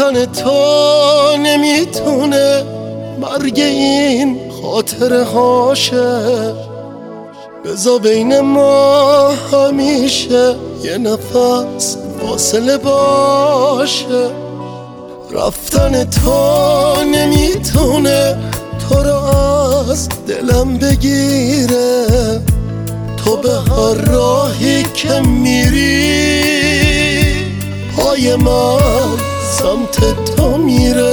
رفتن تو نمیتونه مرگ این خاطره هاشه. بذار بین ما همیشه یه نفس فاصله باشه. رفتن تو نمیتونه تو رو از دلم بگیره. تو به هر راهی که میری پای من سمت تو میره.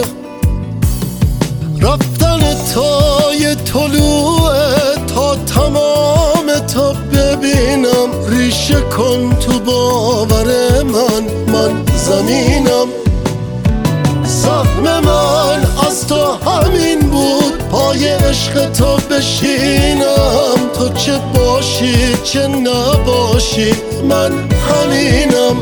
رفتن تو یه طلوعه تا تمام تو ببینم. ریشه کن تو باور من زمینم. سهم من از تو همین بود، پای عشق تو بشینم. تو چه باشی چه نباشی من همینم.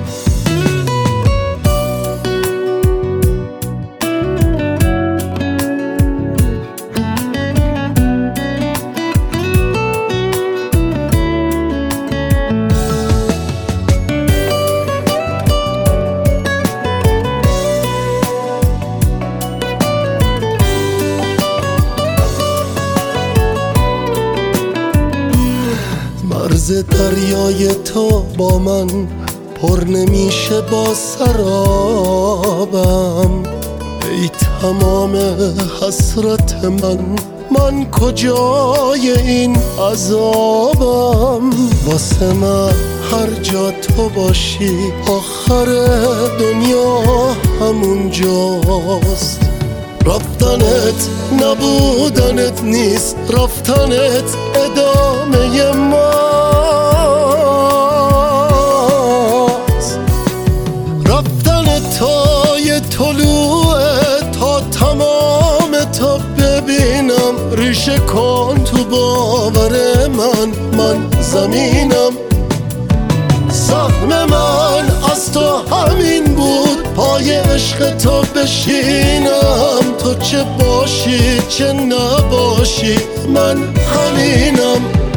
مرز دریای تو با من پر نمیشه با سرابم. ای تمام حسرت من کجای این عذابم. واسه من هر جا تو باشی آخر دنیا همون جاست. رفتنت نبودنت نیست، رفتنت ادامه ماست. رفتن تو یه طلوعه تا تمام تو ببینم. ریشه کن تو باور من زمینم. سهم من از تو همین بود، پای عشق تو بشینم. تو چه باشی چه نباشی من همینم.